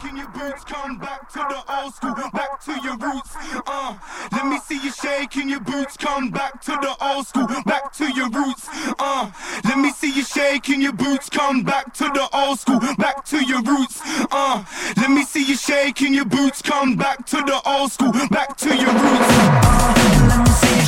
shaking your boots, come back to the old school, back to your roots. Let me see you shaking your boots, come back to the old school, back to your roots. Let me see you shaking your boots, come back to the old school, back to your roots. Let me see you shaking your boots, come back to the old school, back to your roots. Let me see you